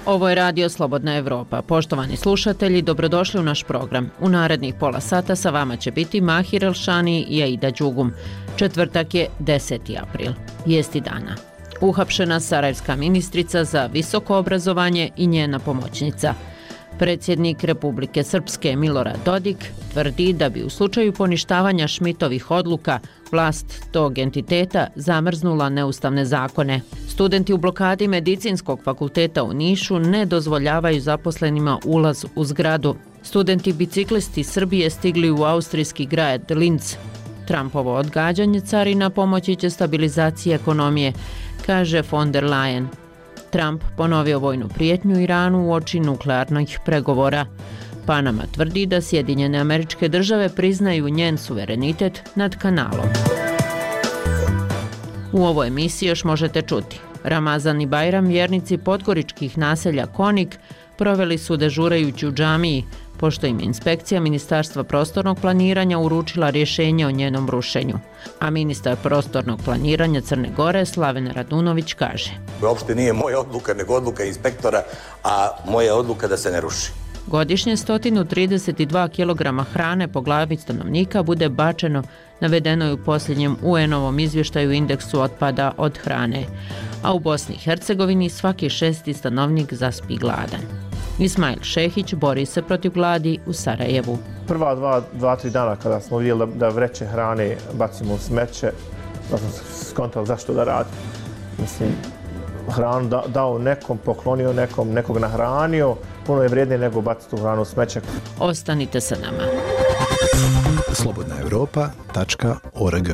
Ovo je Radio Slobodna Evropa. Poštovani slušatelji, dobrodošli u naš program. U narednih pola sata sa vama će biti Mahir Elšani i Aida Đugum. Četvrtak je 10. april. Vijesti dana. Uhapšena sarajevska ministrica za visoko obrazovanje i njena pomoćnica. Predsjednik Republike Srpske Milorad Dodik tvrdi da bi u slučaju poništavanja Šmitovih odluka vlast tog entiteta zamrznula neustavne zakone. Studenti u blokadi Medicinskog fakulteta u Nišu ne dozvoljavaju zaposlenima ulaz u zgradu. Studenti biciklisti Srbije stigli u austrijski grad Linz. Trumpovo odgađanje carina pomoći će stabilizaciji ekonomije, kaže von der Leyen. Trump ponovio vojnu prijetnju Iranu uoči nuklearnih pregovora. Panama tvrdi da Sjedinjene Američke Države priznaju njen suverenitet nad kanalom. U ovoj emisiji još možete čuti. Ramazan i Bajram vjernici podgoričkih naselja Konik proveli su dežurajući u džamiji, pošto im je inspekcija Ministarstva prostornog planiranja uručila rješenje o njenom rušenju. A ministar prostornog planiranja Crne Gore, Slaven Radunović, kaže: Uopšte nije moja odluka, nego odluka inspektora, a moja odluka da se ne ruši. Godišnje 132 kg hrane po glavi stanovnika bude bačeno, navedeno je u posljednjem UN-ovom izvještaju indeksu otpada od hrane. A u Bosni i Hercegovini svaki 6. stanovnik zaspi gladan. Ismail Šehić bori se protiv gladi u Sarajevu. Prva 2-3 dana kada smo vidjeli da vreće hrane bacimo u smeće, da smo skontali zašto da radi. Mislim, hranu dao nekom, poklonio nekom, nekog nahranio, puno je vrijednije nego baciti tu hranu u smeće. Ostanite sa nama. slobodnaevropa.org.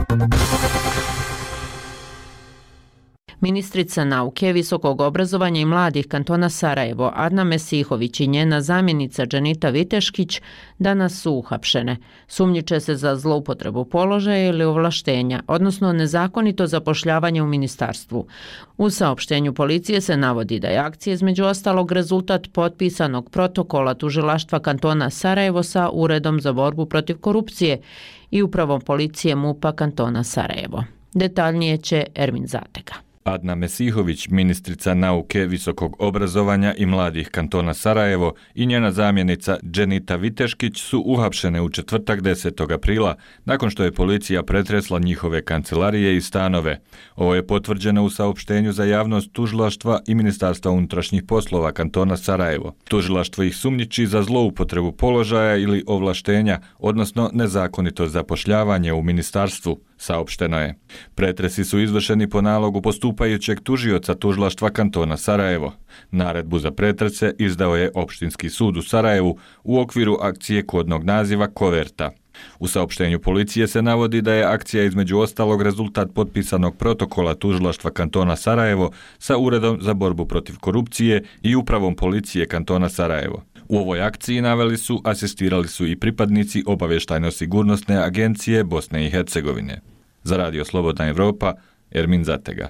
Ministrica nauke, visokog obrazovanja i mladih kantona Sarajevo, Adna Mesihović i njena zamjenica Dženita Viteškić danas su uhapšene. Sumnjiče se za zloupotrebu položaja ili ovlaštenja, odnosno nezakonito zapošljavanje u ministarstvu. U saopštenju policije se navodi da je akcija između ostalog rezultat potpisanog protokola tužilaštva kantona Sarajevo sa Uredom za borbu protiv korupcije i upravom policije MUP-a kantona Sarajevo. Detaljnije će Ermin Zatega. Adna Mesihović, ministrica nauke, visokog obrazovanja i mladih kantona Sarajevo i njena zamjenica Dženita Viteškić su uhapšene u četvrtak 10. aprila nakon što je policija pretresla njihove kancelarije i stanove. Ovo je potvrđeno u saopštenju za javnost tužilaštva i Ministarstva unutrašnjih poslova kantona Sarajevo. Tužilaštvo ih sumnjiči za zloupotrebu položaja ili ovlaštenja, odnosno nezakonito zapošljavanje u ministarstvu, saopšteno je. Pretresi su izvršeni po nalogu postupajućeg tužioca tužilaštva kantona Sarajevo. Naredbu za pretrese izdao je Opštinski sud u Sarajevu u okviru akcije kodnog naziva Koverta. U saopštenju policije se navodi da je akcija između ostalog rezultat potpisanog protokola tužilaštva kantona Sarajevo sa Uredom za borbu protiv korupcije i upravom policije kantona Sarajevo. U ovoj akciji asistirali su i pripadnici obavještajno-sigurnosne agencije Bosne i Hercegovine. Za Radio Slobodna Evropa, Ermin Zatega.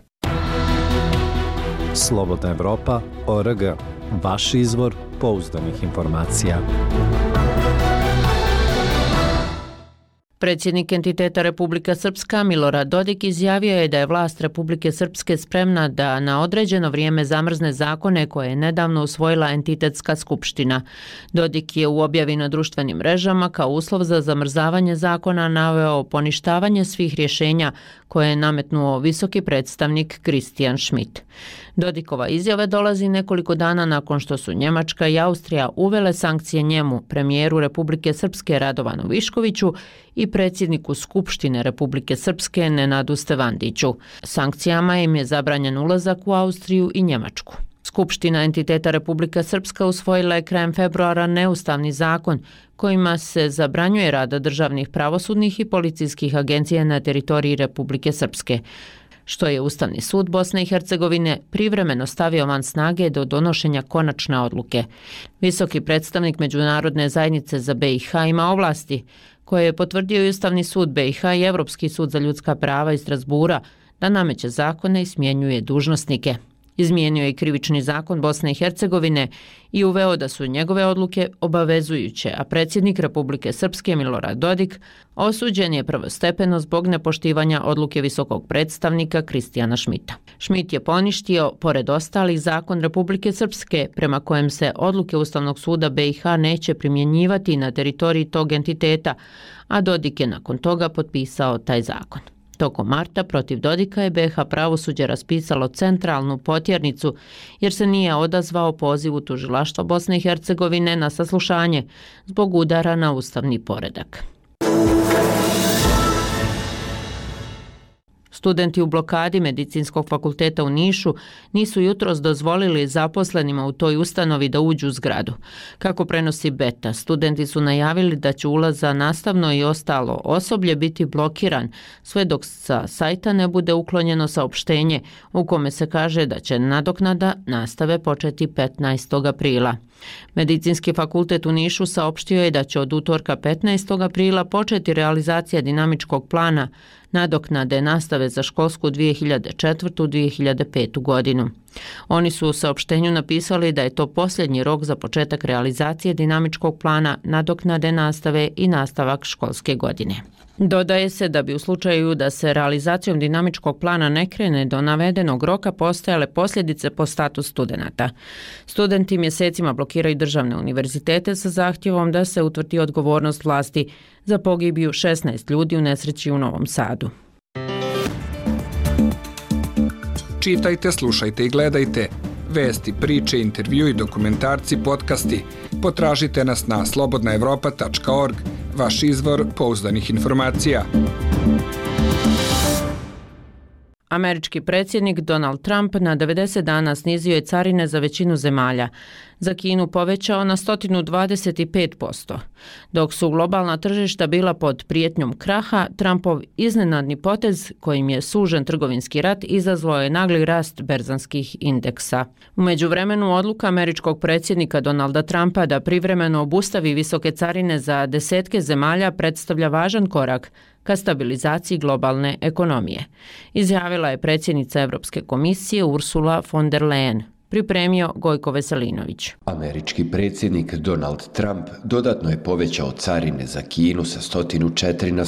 Slobodna Evropa.org. Vaš izvor pouzdanih informacija. Predsjednik entiteta Republika Srpska Milorad Dodik izjavio je da je vlast Republike Srpske spremna da na određeno vrijeme zamrzne zakone koje je nedavno usvojila entitetska skupština. Dodik je u objavi na društvenim mrežama kao uslov za zamrzavanje zakona naveo poništavanje svih rješenja koje je nametnuo visoki predstavnik Christian Schmidt. Dodikova izjava dolazi nekoliko dana nakon što su Njemačka i Austrija uvele sankcije njemu, premijeru Republike Srpske Radovanu Viškoviću i predsjedniku Skupštine Republike Srpske Nenadu Stevandiću. Sankcijama im je zabranjen ulazak u Austriju i Njemačku. Skupština entiteta Republika Srpska usvojila je krajem februara neustavni zakon kojima se zabranjuje rad državnih pravosudnih i policijskih agencija na teritoriji Republike Srpske, što je Ustavni sud Bosne i Hercegovine privremeno stavio van snage do donošenja konačne odluke. Visoki predstavnik Međunarodne zajednice za BiH ima ovlasti koje je potvrdio i Ustavni sud BiH i Evropski sud za ljudska prava iz Strasbura da nameće zakone i smjenjuje dužnosnike. Izmijenio je krivični zakon Bosne i Hercegovine i uveo da su njegove odluke obavezujuće, a predsjednik Republike Srpske Milorad Dodik osuđen je prvostepeno zbog nepoštivanja odluke visokog predstavnika Kristijana Šmita. Šmit je poništio, pored ostalih, zakon Republike Srpske prema kojem se odluke Ustavnog suda BiH neće primjenjivati na teritoriji tog entiteta, a Dodik je nakon toga potpisao taj zakon. Tokom marta protiv Dodika je BiH pravosuđe raspisalo centralnu potjernicu jer se nije odazvao pozivu tužilaštva Bosne i Hercegovine na saslušanje zbog udara na ustavni poredak. Studenti u blokadi Medicinskog fakulteta u Nišu nisu jutros dozvolili zaposlenima u toj ustanovi da uđu u zgradu. Kako prenosi Beta, studenti su najavili da će ulaz za nastavno i ostalo osoblje biti blokiran sve dok sa sajta ne bude uklonjeno saopštenje u kome se kaže da će nadoknada nastave početi 15. aprila. Medicinski fakultet u Nišu saopštio je da će od utorka 15. aprila početi realizacija dinamičkog plana nadoknade nastave za školsku 2004-2005. godinu. Oni su u saopštenju napisali da je to posljednji rok za početak realizacije dinamičkog plana nadoknade nastave i nastavak školske godine. Dodaje se da bi u slučaju da se realizacijom dinamičkog plana ne krene do navedenog roka postojale posljedice po status studenata. Studenti mjesecima blokiraju državne univerzitete sa zahtjevom da se utvrdi odgovornost vlasti za pogibiju 16 ljudi u nesreći u Novom Sadu. Čitajte, slušajte i gledajte. Vesti, priče, intervjui, dokumentarci, podcasti. Potražite nas na slobodnaevropa.org, vaš izvor pouzdanih informacija. Američki predsjednik Donald Trump na 90 dana snizio je carine za većinu zemalja. Za Kinu povećao na 125%. Dok su globalna tržišta bila pod prijetnjom kraha, Trumpov iznenadni potez kojim je sužen trgovinski rat izazvao je nagli rast berzanskih indeksa. U međuvremenu odluka američkog predsjednika Donalda Trumpa da privremeno obustavi visoke carine za desetke zemalja predstavlja važan korak ka stabilizaciji globalne ekonomije, izjavila je predsjednica Europske komisije Ursula von der Leyen. Pripremio Gojko Veselinović. Američki predsjednik Donald Trump dodatno je povećao carine za Kinu sa 104 na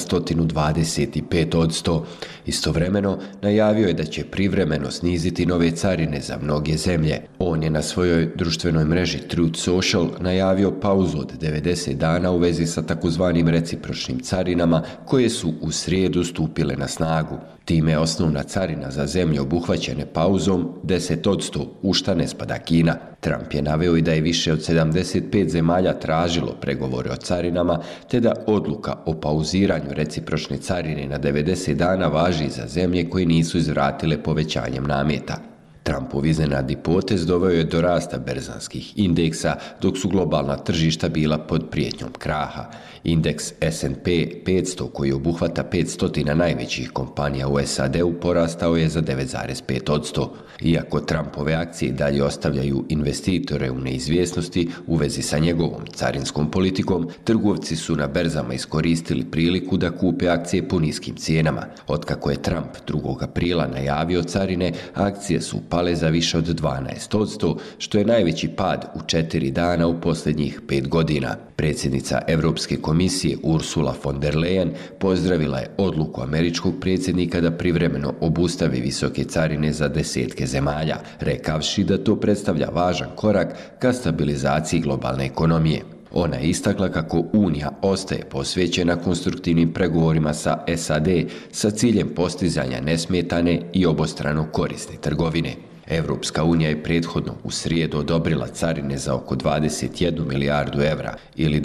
125%. Istovremeno najavio je da će privremeno sniziti nove carine za mnoge zemlje. On je na svojoj društvenoj mreži Truth Social najavio pauzu od 90 dana u vezi sa takozvanim recipročnim carinama koje su u srijedu stupile na snagu. Time je osnovna carina za zemlje obuhvaćene pauzom 10%, u šta ne spada Kina. Trump je naveo i da je više od 75 zemalja tražilo pregovore o carinama, te da odluka o pauziranju recipročne carine na 90 dana važi za zemlje koje nisu izvratile povećanjem nameta. Trumpov iznenadni potez doveo je do rasta berzanskih indeksa, dok su globalna tržišta bila pod prijetnjom kraha. Indeks S&P 500, koji obuhvata 500 najvećih kompanija u SAD-u, porastao je za 9,5%. Iako Trumpove akcije dalje ostavljaju investitore u neizvjesnosti u vezi sa njegovom carinskom politikom, trgovci su na berzama iskoristili priliku da kupe akcije po niskim cijenama. Otkako je Trump 2. aprila najavio carine, akcije su pale za više od 12%, što je najveći pad u 4 dana u posljednjih 5 godina. Predsjednica Europske komisije Ursula von der Leyen pozdravila je odluku američkog predsjednika da privremeno obustavi visoke carine za desetke zemalja, rekavši da to predstavlja važan korak ka stabilizaciji globalne ekonomije. Ona je istakla kako Unija ostaje posvećena konstruktivnim pregovorima sa SAD sa ciljem postizanja nesmetane i obostrano korisne trgovine. Europska unija je prethodno u srijedu odobrila carine za oko 21 milijardu evra ili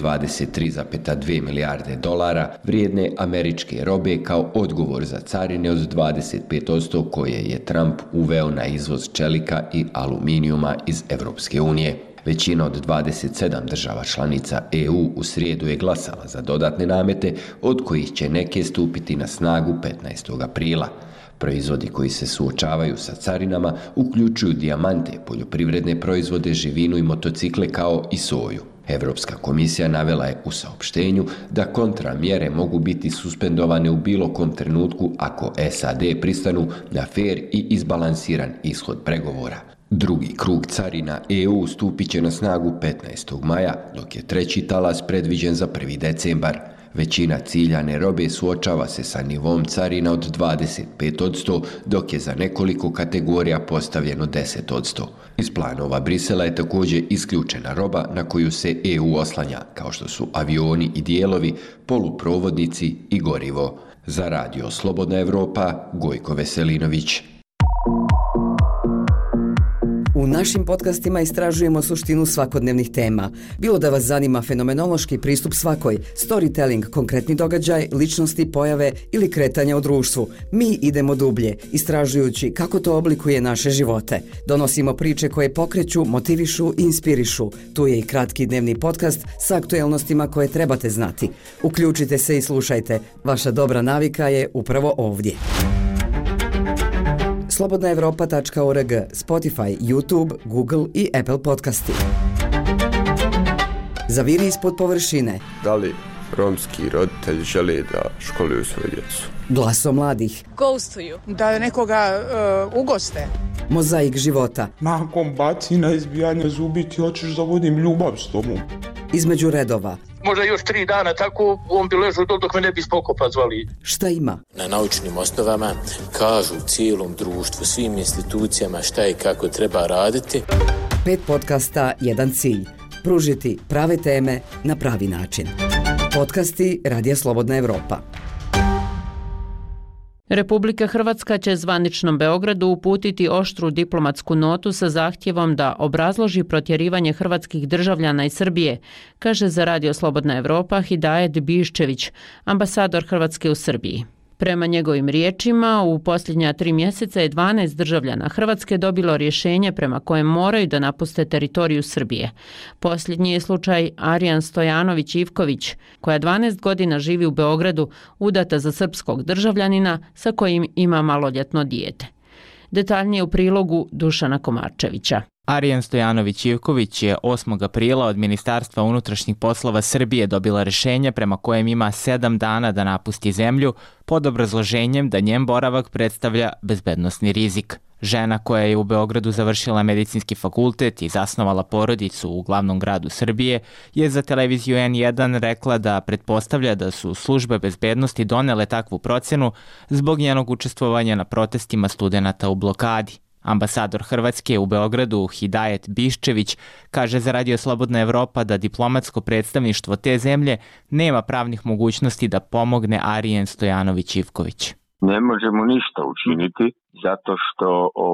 23,2 milijarde dolara vrijedne američke robe kao odgovor za carine od 25% koje je Trump uveo na izvoz čelika i aluminijuma iz Europske unije. Većina od 27 država članica EU u srijedu je glasala za dodatne namete, od kojih će neke stupiti na snagu 15. aprila. Proizvodi koji se suočavaju sa carinama uključuju dijamante, poljoprivredne proizvode, živinu i motocikle kao i soju. Europska komisija navela je u saopštenju da kontramjere mogu biti suspendovane u bilo kom trenutku ako SAD pristanu na fer i izbalansiran ishod pregovora. Drugi krug carina EU stupit će na snagu 15. maja, dok je treći talas predviđen za 1. decembar. Većina ciljane robe suočava se sa nivom carina od 25%, dok je za nekoliko kategorija postavljeno 10%. Iz planova Brisela je također isključena roba na koju se EU oslanja, kao što su avioni i dijelovi, poluprovodnici i gorivo. Za Radio Slobodna Evropa, Gojko Veselinović. U našim podcastima istražujemo suštinu svakodnevnih tema. Bilo da vas zanima fenomenološki pristup svakoj, storytelling, konkretni događaj, ličnosti, pojave ili kretanja u društvu, mi idemo dublje, istražujući kako to oblikuje naše živote. Donosimo priče koje pokreću, motivišu i inspirišu. Tu je i kratki dnevni podcast sa aktuelnostima koje trebate znati. Uključite se i slušajte. Vaša dobra navika je upravo ovdje. slobodnaevropa.org, Spotify, YouTube, Google i Apple podcasti. Zaviri ispod površine. Da li romski roditelji žele da školuju svoju djecu? Glaso mladih. Ghostuju. Da nekoga ugoste. Mozaik života. Nakon bacina, izbijanja zubi ti hoćeš da vodim ljubav s tobom. Između redova. Možda još 3 dana tako on bi ležao dok me ne bi spokopa zvali. Šta ima? Na naučnim osnovama kažu cijelom društvu, svim institucijama šta i kako treba raditi. 5 podcasta, jedan cilj. Pružiti prave teme na pravi način. Podcasti Radija Slobodna Evropa. Republika Hrvatska će zvaničnom Beogradu uputiti oštru diplomatsku notu sa zahtjevom da obrazloži protjerivanje hrvatskih državljana iz Srbije, kaže za Radio Slobodna Evropa Hidajet Biščević, ambasador Hrvatske u Srbiji. Prema njegovim riječima, u posljednja 3 mjeseca je 12 državljana Hrvatske dobilo rješenje prema kojem moraju da napuste teritoriju Srbije. Posljednji je slučaj Arijan Stojanović-Ivković, koja 12 godina živi u Beogradu, udata za srpskog državljanina sa kojim ima maloljetno dijete. Detaljnije u prilogu Dušana Komarčevića. Arijan Stojanović-Ivković je 8. aprila od Ministarstva unutrašnjih poslova Srbije dobila rješenje prema kojem ima 7 dana da napusti zemlju pod obrazloženjem da njen boravak predstavlja bezbednosni rizik. Žena koja je u Beogradu završila medicinski fakultet i zasnovala porodicu u glavnom gradu Srbije je za televiziju N1 rekla da pretpostavlja da su službe bezbednosti donele takvu procjenu zbog njenog učestvovanja na protestima studenata u blokadi. Ambasador Hrvatske u Beogradu Hidajet Biščević kaže za Radio Slobodna Evropa da diplomatsko predstavništvo te zemlje nema pravnih mogućnosti da pomogne Arijan Stojanović-Ivković. Ne možemo ništa učiniti zato što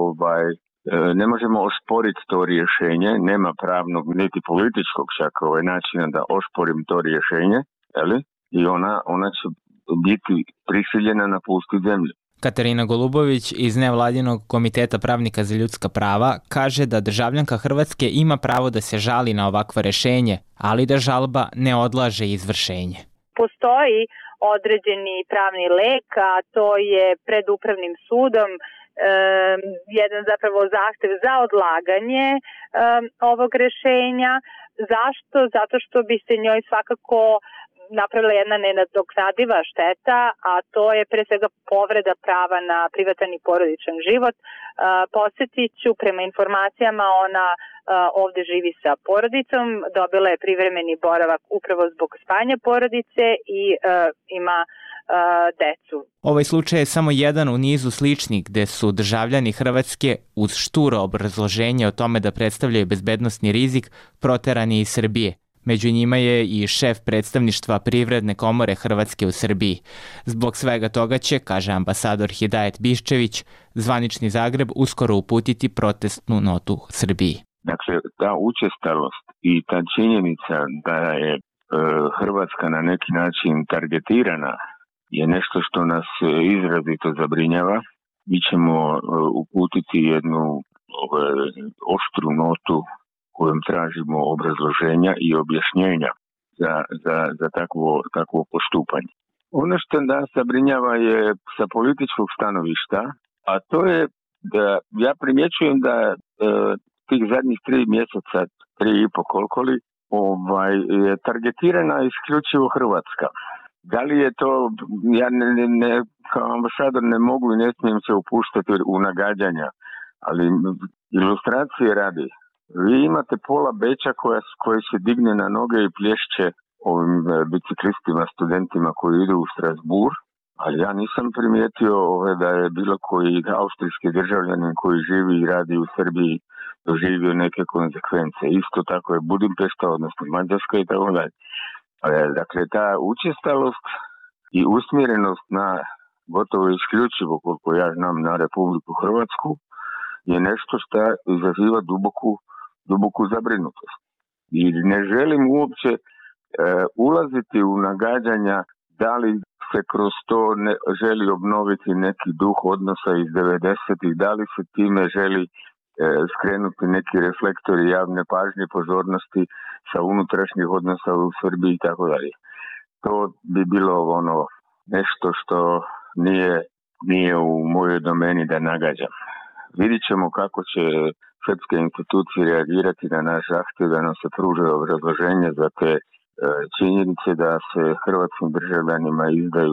ne možemo osporiti to rješenje, nema pravnog niti političkog čak načina da osporim to rješenje, i ona će biti prisiljena napustiti zemlju. Katarina Golubović iz Nevladinog komiteta pravnika za ljudska prava kaže da državljanka Hrvatske ima pravo da se žali na ovakvo rješenje, ali da žalba ne odlaže izvršenje. Postoji određeni pravni lek, a to je pred upravnim sudom jedan zapravo zahtjev za odlaganje ovog rješenja. Zašto? Zato što bi se njoj svakako napravila jedna nenadoknadiva šteta, a to je pre svega povreda prava na privatan i porodičan život. Podsjetit ću, prema informacijama ona ovdje živi sa porodicom, dobila je privremeni boravak upravo zbog spajanja porodice i ima decu. Ovaj slučaj je samo jedan u nizu sličnih gde su državljani Hrvatske uz šturo obrazloženje o tome da predstavljaju bezbednosni rizik proterani iz Srbije. Među njima je i šef predstavništva Privredne komore Hrvatske u Srbiji. Zbog svega toga će, kaže ambasador Hidajet Biščević, zvanični Zagreb uskoro uputiti protestnu notu Srbiji. Dakle, ta učestalost i ta činjenica da je Hrvatska na neki način targetirana je nešto što nas izrazito zabrinjava. Mi ćemo uputiti jednu oštru notu kojom tražimo obrazloženja i objašnjenja za takvo postupanje. Ono što nas zabrinjava je sa političkog stanovišta, a to je da ja primjećujem da tih zadnjih 3 mjeseca, 3,5 koliko li, je targetirana isključivo Hrvatska. Da li je to, ja kao ambasador ne mogu i ne smijem se upuštati u nagađanja, ali ilustracije radi. Vi imate pola Beča koji se digne na noge i plješće ovim biciklistima, studentima koji idu u Strasbourg, ali ja nisam primijetio da je bilo koji austrijski državljanin koji živi i radi u Srbiji doživio neke konsekvence. Isto tako je Budimpešta, odnosno Mađarska i tako dalje. Dakle, ta učestalost i usmjerenost na gotovo isključivo, koliko ja znam, na Republiku Hrvatsku je nešto što izaziva duboku zabrinutost. I ne želim uopće ulaziti u nagađanja da li se kroz to želi obnoviti neki duh odnosa iz 90-ih, da li se time želi skrenuti neki reflektori javne pažnje, pozornosti sa unutrašnjih odnosa u Srbiji i tako dalje. To bi bilo nešto što nije u mojoj domeni da nagađam. Vidit ćemo kako će srpske institucije reagirati na naš zahtjev da nam se pruže obrazloženje za te činjenice da se hrvatskim državljanima izdaju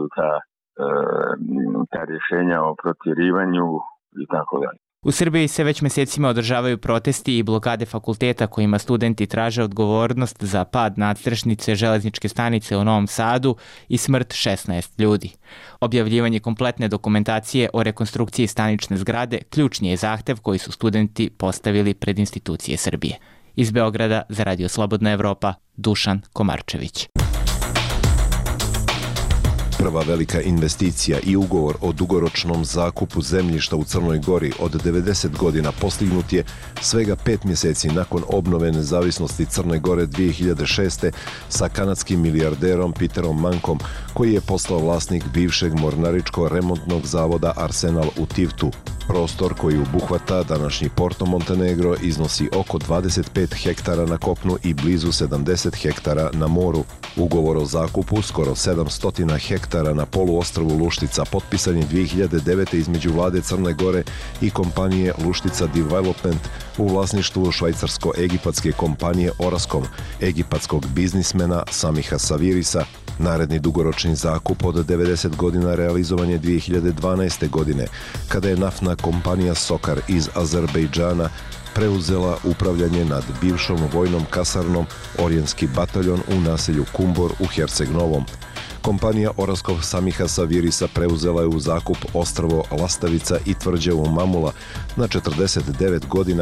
ta rješenja o protjerivanju i tako dalje. U Srbiji se već mjesecima održavaju protesti i blokade fakulteta kojima studenti traže odgovornost za pad nadstrešnice železničke stanice u Novom Sadu i smrt 16 ljudi. Objavljivanje kompletne dokumentacije o rekonstrukciji stanične zgrade ključni je zahtev koji su studenti postavili pred institucije Srbije. Iz Beograda za Radio Slobodna Evropa, Dušan Komarčević. Prva velika investicija i ugovor o dugoročnom zakupu zemljišta u Crnoj Gori od 90 godina postignut je svega 5 mjeseci nakon obnove nezavisnosti Crne Gore 2006. sa kanadskim milijarderom Peterom Mankom, koji je postao vlasnik bivšeg mornaričko-remontnog zavoda Arsenal u Tivtu. Prostor koji obuhvata današnji Porto Montenegro iznosi oko 25 hektara na kopnu i blizu 70 hektara na moru. Ugovor o zakupu skoro 700 hektara na poluostrvu Luštica potpisan je 2009. između vlade Crne Gore i kompanije Luštica Development u vlasništvu švajcarsko-egipatske kompanije Orascom, egipatskog biznismena Samiha Savirisa. Naredni dugoročni zakup od 90 godina realizovan je 2012. godine, kada je naftna kompanija Sokar iz Azerbejdžana preuzela upravljanje nad bivšom vojnom kasarnom Orijenski bataljon u naselju Kumbor u Herceg Novom. Kompanija Orascov Samiha Savirisa preuzela je u zakup ostrvo Lastavica i tvrđavu Mamula na 49 godina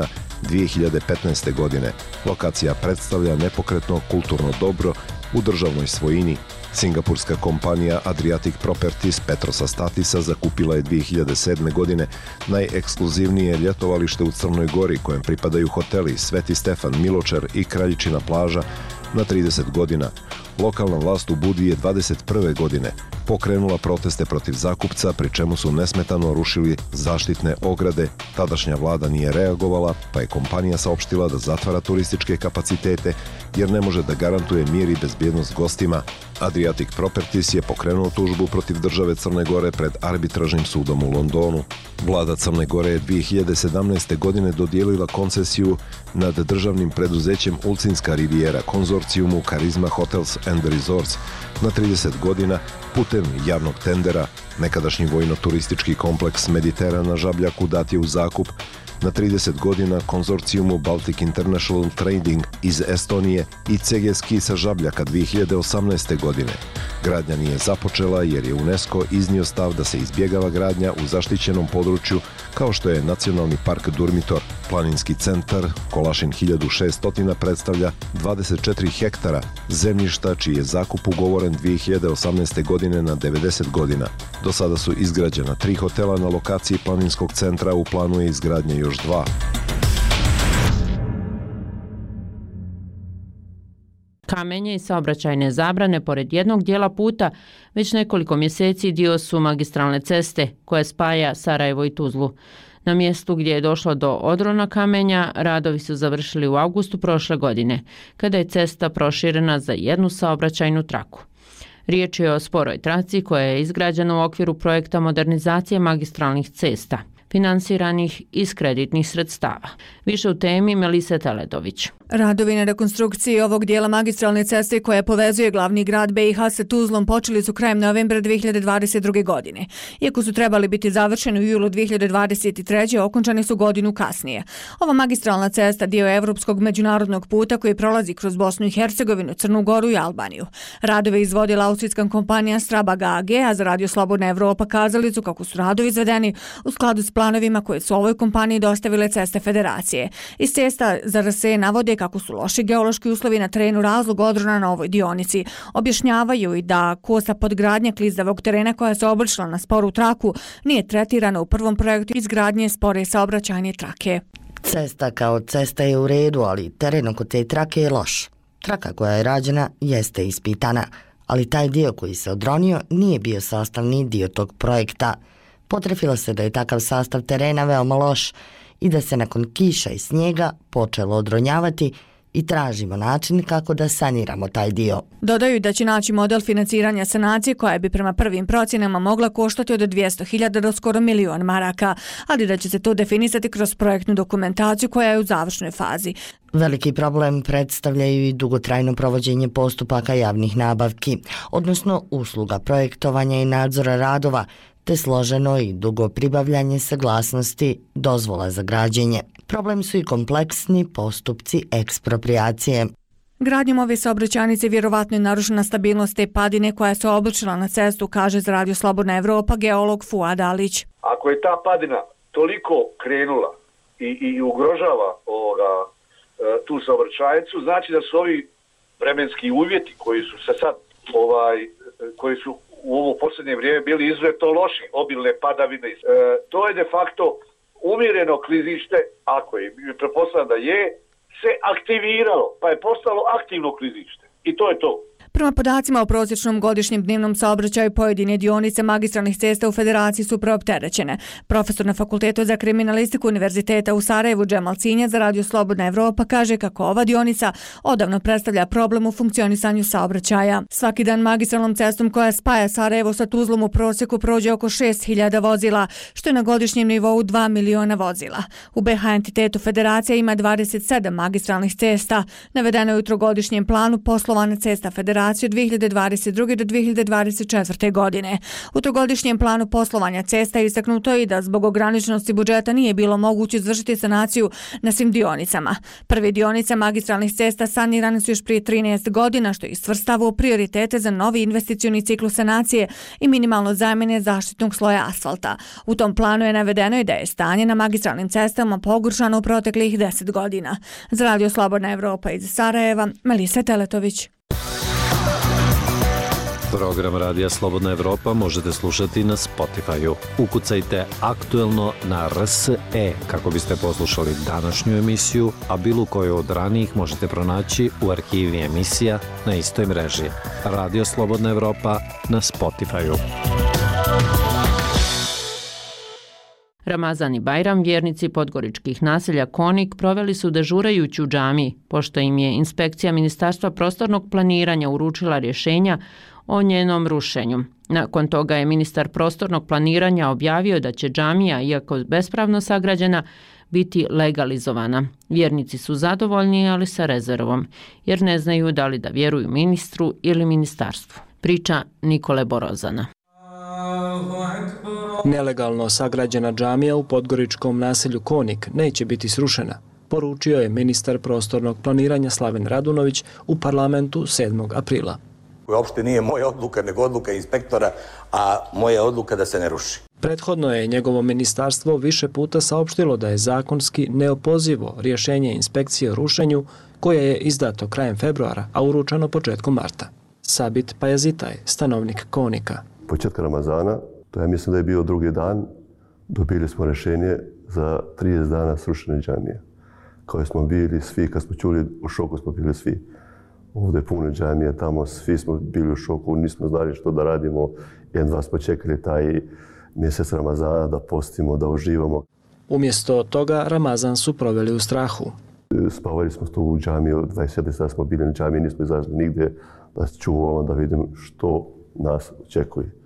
2015. godine. Lokacija predstavlja nepokretno kulturno dobro u državnoj svojini. Singapurska kompanija Adriatic Properties Petrosa Statisa zakupila je 2007. godine najekskluzivnije ljetovalište u Crnoj Gori, kojem pripadaju hoteli Sveti Stefan, Miločar i Kraljičina plaža na 30 godina. Lokalna vlast u Budi je 21. godine pokrenula proteste protiv zakupca, pri čemu su nesmetano rušili zaštitne ograde. Tadašnja vlada nije reagovala, pa je kompanija saopštila da zatvara turističke kapacitete jer ne može da garantuje mir i bezbjednost gostima. Adriatic Properties je pokrenuo tužbu protiv države Crne Gore pred arbitražnim sudom u Londonu. Vlada Crne Gore je 2017. godine dodijelila koncesiju nad državnim preduzećem Ulcinska Riviera konzorcijumu Karizma Hotels and Resorts na 30 godina putem javnog tendera. Nekadašnji vojno-turistički kompleks Mediterana na Žabljaku dat je u zakup na 30 godina konzorcijumu Baltic International Trading iz Estonije i CG Ski sa Žabljaka 2018. godine. Gradnja nije započela jer je UNESCO iznio stav da se izbjegava gradnja u zaštićenom području kao što je Nacionalni park Durmitor. Planinski centar Kolašin 1600 predstavlja 24 hektara zemljišta čiji je zakup ugovoren 2018. godine na 90 godina. Do sada su izgrađena 3 hotela na lokaciji planinskog centra, u planu je izgradnje još 2. Kamenje i saobraćajne zabrane pored jednog dijela puta već nekoliko mjeseci dio su magistralne ceste koja spaja Sarajevo i Tuzlu. Na mjestu gdje je došlo do odrona kamenja, radovi su završili u avgustu prošle godine, kada je cesta proširena za jednu saobraćajnu traku. Riječ je o sporoj traci koja je izgrađena u okviru projekta modernizacije magistralnih cesta, finansiranih iz kreditnih sredstava. Više u temi Melise Teledović. Radovi na rekonstrukciji ovog dijela magistralne ceste koja povezuje glavni grad BiH sa Tuzlom počeli su krajem novembra 2022. godine. Iako su trebali biti završeni u julu 2023. okončani su godinu kasnije. Ova magistralna cesta dio je evropskog međunarodnog puta koji prolazi kroz Bosnu i Hercegovinu, Crnu Goru i Albaniju. Radove izvodila austrijska kompanija Strabag AG, a za Radio Slobodna Evropa kazali su kako su radovi izvedeni u skladu s planovima koje su ovoj kompaniji dostavile Ceste Federacije. Iz cesta ZRS navode kako su loši geološki uslovi na terenu razlog odrona na ovoj dionici. Objašnjavaju i da kosa podgradnje klizdavog terena koja se obršla na sporu traku nije tretirana u prvom projektu izgradnje spore saobraćajne trake. Cesta kao cesta je u redu, ali teren oko te trake je loš. Traka koja je rađena jeste ispitana, ali taj dio koji se odronio nije bio sastavni dio tog projekta. Potrefilo se da je takav sastav terena veoma loš i da se nakon kiša i snijega počelo odronjavati i tražimo način kako da saniramo taj dio. Dodaju da će naći model financiranja sanacije koja bi prema prvim procjenama mogla koštati od 200.000 do skoro 1.000.000 maraka, ali da će se to definisati kroz projektnu dokumentaciju koja je u završnoj fazi. Veliki problem predstavljaju i dugotrajno provođenje postupaka javnih nabavki, odnosno usluga projektovanja i nadzora radova, te složeno i dugo pribavljanje saglasnosti dozvola za građenje. Problem su i kompleksni postupci ekspropriacije. Gradnjom ove saobraćajnice vjerovatno je narušena stabilnost te padine koja se obličila na cestu, kaže za Radio Slobodna Evropa geolog Fuad Alić. Ako je ta padina toliko krenula i ugrožava tu saobraćajnicu, znači da su ovi vremenski uvjeti koji su se sad koji su u ovo posljednje vrijeme bili izuzetno loši, obilne padavine. To je de facto umjereno klizište, ako je, pretpostavljam da je, se aktiviralo, pa je postalo aktivno klizište. I to je to. Prema podacima o prosječnom godišnjem dnevnom saobraćaju pojedine dionice magistralnih cesta u Federaciji su preopterećene. Profesor na Fakultetu za kriminalistiku Univerziteta u Sarajevu Džemal Cinja za Radio Slobodna Evropa kaže kako ova dionica odavno predstavlja problem u funkcionisanju saobraćaja. Svaki dan magistralnom cestom koja spaja Sarajevo sa Tuzlom u prosjeku prođe oko 6.000 vozila, što je na godišnjem nivou 2 miliona vozila. U BiH entitetu Federacija ima 27 magistralnih cesta. Navedeno je u trogodišnjem planu poslovanja cesta Federacije od 2022. do 2024. godine. U trogodišnjem planu poslovanja cesta je istaknuto i da zbog ograničenosti budžeta nije bilo moguće izvršiti sanaciju na svim dionicama. Prve dionice magistralnih cesta sanirane su još prije 13 godina, što je svrstavo prioritete za novi investicioni ciklus sanacije i minimalno zamjene zaštitnog sloja asfalta. U tom planu je navedeno i da je stanje na magistralnim cestama pogoršano u proteklih 10 godina. Za Radio Slobodna Evropa iz Sarajeva, Melisa Teletović. Program Radija Slobodna Evropa možete slušati na Spotify-u. Ukucajte aktuelno na RSE kako biste poslušali današnju emisiju, a bilo koju od ranijih možete pronaći u arhivi emisija na istoj mreži. Radio Slobodna Evropa na Spotify-u. Ramazan i Bajram vjernici podgoričkih naselja Konik proveli su dežurajući u džamiji, pošto im je inspekcija Ministarstva prostornog planiranja uručila rješenja o njenom rušenju. Nakon toga je ministar prostornog planiranja objavio da će džamija, iako bespravno sagrađena, biti legalizovana. Vjernici su zadovoljni, ali sa rezervom, jer ne znaju da li da vjeruju ministru ili ministarstvu. Priča Nikole Borozana. Nelegalno sagrađena džamija u podgoričkom naselju Konik neće biti srušena, poručio je ministar prostornog planiranja Slaven Radunović u parlamentu 7. aprila. Uopšte nije moja odluka, nego odluka inspektora, a moja odluka da se ne ruši. Prethodno je njegovo ministarstvo više puta saopštilo da je zakonski neopozivo rješenje inspekcije o rušenju koje je izdato krajem februara, a uručeno početkom marta. Sabit Pajazitaj, stanovnik Konika. Početka Ramazana, to ja mislim da je bio drugi dan, dobili smo rješenje za 30 dana srušene džamije. Kao smo bili svi, kad smo čuli, u šoku smo bili svi. Ovdje je puno džamije, tamo svi smo bili u šoku, nismo znali što da radimo. Jedva smo čekali taj mjesec Ramazana da postimo, da uživamo. Umjesto toga Ramazan su proveli u strahu. Spavali smo tu u džamiju, 24 sata smo bili na džamiji, nismo izašli nigdje da čuvamo, da vidimo što nas očekuje.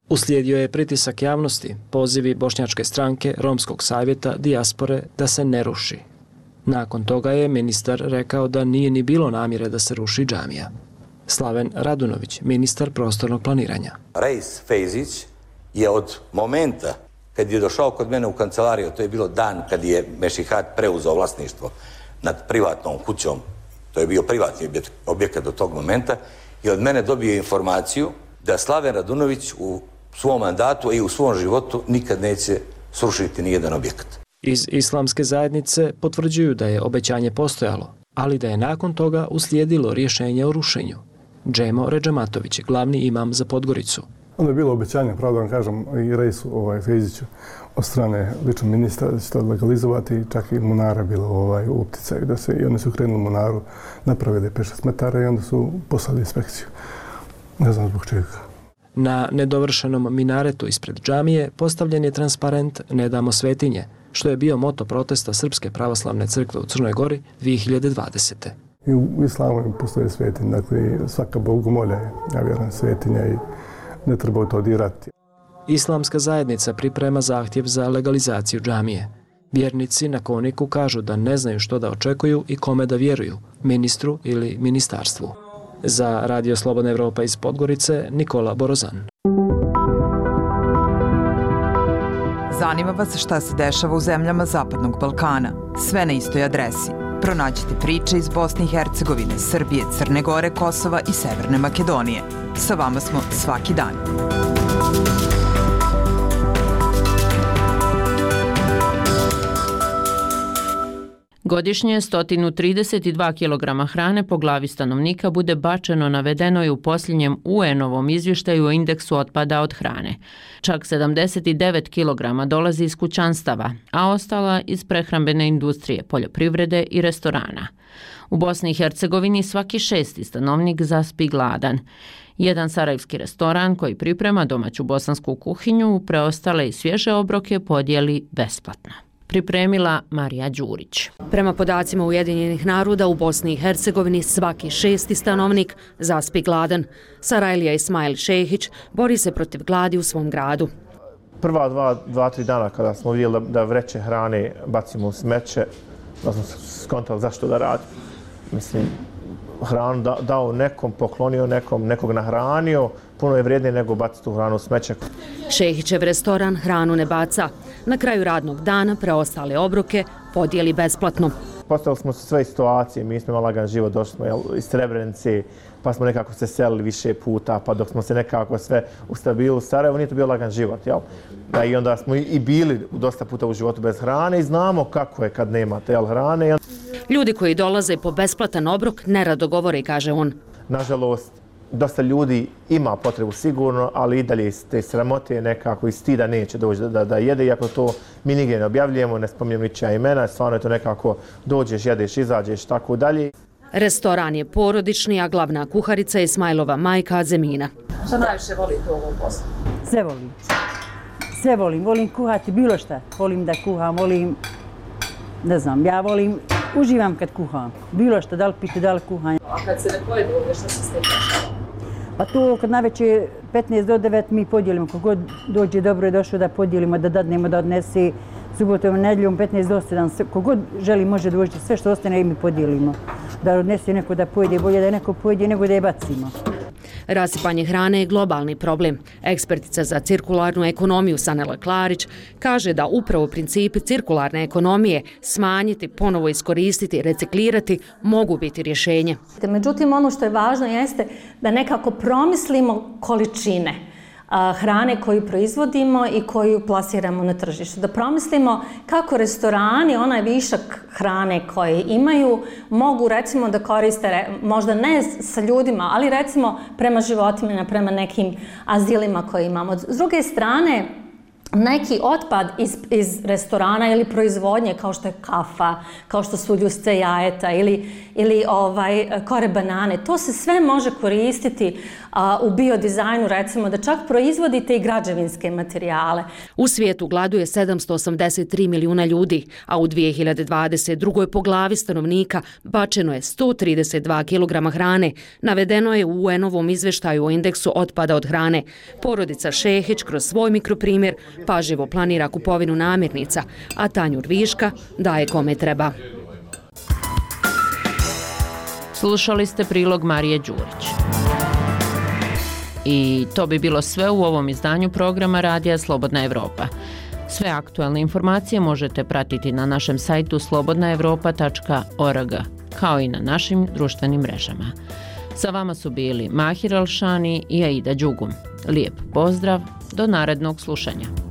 Uslijedio je pritisak javnosti, pozivi Bošnjačke stranke, Romskog savjeta, dijaspore da se ne ruši. Nakon toga je ministar rekao da nije ni bilo namjere da se ruši džamija. Slaven Radunović, ministar prostornog planiranja. Reis Fejzić je od momenta kad je došao kod mene u kancelariju, to je bilo dan kad je Mešihat preuzeo vlasništvo nad privatnom kućom, to je bio privatni objekat do tog momenta, i od mene dobio informaciju da Slaven Radunović u svom mandatu i u svom životu nikad neće srušiti nijedan objekat. Iz islamske zajednice potvrđuju da je obećanje postojalo, ali da je nakon toga uslijedilo rješenje o rušenju. Džemo Redžematović, glavni imam za Podgoricu. Onda je bilo obećanje, pravda vam kažem, i Reisu Fejziću od strane ličnog ministra da će to legalizovati, čak i Munara bilo u opticaju i oni su krenuli Munaru, napravili 5-6 metara i onda su poslali inspekciju. Ne znam zbog čega. Na nedovršenom minaretu ispred džamije postavljen je transparent Ne damo svetinje, što je bio moto protesta Srpske pravoslavne crkve u Crnoj Gori 2020. I u islamu postoje svetinje, dakle svaka bogomolja je, ja vjerujem, svetinja i ne treba to dirati. Islamska zajednica priprema zahtjev za legalizaciju džamije. Vjernici na Koniku kažu da ne znaju što da očekuju i kome da vjeruju, ministru ili ministarstvu. Za Radio Slobodna Evropa iz Podgorice, Nikola Borozan. Zanima vas šta se dešava u zemljama Zapadnog Balkana? Sve na istoj adresi. Pronađite priče iz Bosne i Hercegovine, Srbije, Crne Gore, Kosova i Severne Makedonije. Sa vama smo svaki dan. Godišnje 132 kg hrane po glavi stanovnika bude bačeno, navedeno je u posljednjem UN-ovom izvještaju o indeksu otpada od hrane. Čak 79 kg dolazi iz kućanstava, a ostala iz prehrambene industrije, poljoprivrede i restorana. U Bosni i Hercegovini svaki 6. stanovnik zaspi gladan. Jedan sarajevski restoran koji priprema domaću bosansku kuhinju preostale i svježe obroke podijeli besplatno. Pripremila Marija Đurić. Prema podacima Ujedinjenih naroda u Bosni i Hercegovini svaki 6. stanovnik zaspi gladan. Sarajlija Ismail Šehić bori se protiv gladi u svom gradu. Prva 2-3 dana kada smo vidjeli da vreće hrane bacimo u smeće, da smo skontali zašto da radimo. Mislim, hranu dao nekom, poklonio nekom, nekog nahranio, puno je vrijednije nego baciti tu hranu u smeće. Šehićev restoran hranu ne baca. Na kraju radnog dana preostale obroke podijeli besplatno. Postavili smo sve situacije, mi smo imali lagan život, došli smo iz Srebrenice, pa smo nekako se selili više puta, pa dok smo se nekako sve ustabili u Sarajevu, nije to bio lagan život. Jel? I onda smo i bili dosta puta u životu bez hrane i znamo kako je kad nemate hrane. Ljudi koji dolaze po besplatan obrok nerado govore, kaže on. Nažalost, dosta ljudi ima potrebu sigurno, ali i dalje iz te sramote nekako i stida neće doći da jede, iako to mi nigdje ne objavljujemo, ne spominjem ničija imena, stvarno je to nekako dođeš, jedeš, izađeš, tako dalje. Restoran je porodični, a glavna kuharica je Ismailova majka Azemina. Šta najviše volite u ovom poslu? Sve volim. Sve volim. Volim kuhati bilo šta. Volim da kuham, ne znam, ja uživam kad kuham. Bilo šta, da li pitu, da li kuham. A kad se ne pojede ovdje, šta se s tim dešava? Pa to kad naveče 15 do 9 mi podijelimo. Kogod dođe, dobro je došao da podijelimo, da dadnemo, da odnese subotom, nedjeljom 15 do 7. Kogod želi može doći, sve što ostane i mi podijelimo. Da odnese neko da pojede, bolje da neko pojede nego da je bacimo. Rasipanje hrane je globalni problem. Ekspertica za cirkularnu ekonomiju Sanela Klarić kaže da upravo principi cirkularne ekonomije smanjiti, ponovo iskoristiti, reciklirati mogu biti rješenje. Međutim, ono što je važno jeste da nekako promislimo količine hrane koju proizvodimo i koju plasiramo na tržište. Da promislimo kako restorani, onaj višak hrane koje imaju, mogu recimo da koriste, možda ne sa ljudima, ali recimo prema životinjama, prema nekim azilima koje imamo. S druge strane, neki otpad iz restorana ili proizvodnje kao što je kafa, kao što su ljuste jajeta ili kore banane, to se sve može koristiti u biodizajnu, recimo da čak proizvodite i građevinske materijale. U svijetu gladuje 783 milijuna ljudi, a u 2022. po glavi stanovnika bačeno je 132 kg hrane. Navedeno je u UN-ovom izveštaju o indeksu otpada od hrane. Porodica Šehić kroz svoj mikroprimjer pažljivo planira kupovinu namirnica, a tanjur viška daje kome treba. Slušali ste prilog Marije Đurić. I to bi bilo sve u ovom izdanju programa Radija Slobodna Evropa. Sve aktualne informacije možete pratiti na našem sajtu slobodnaevropa.org, kao i na našim društvenim mrežama. Sa vama su bili Mahir Alšani i Aida Đugum. Lijep pozdrav, do narednog slušanja.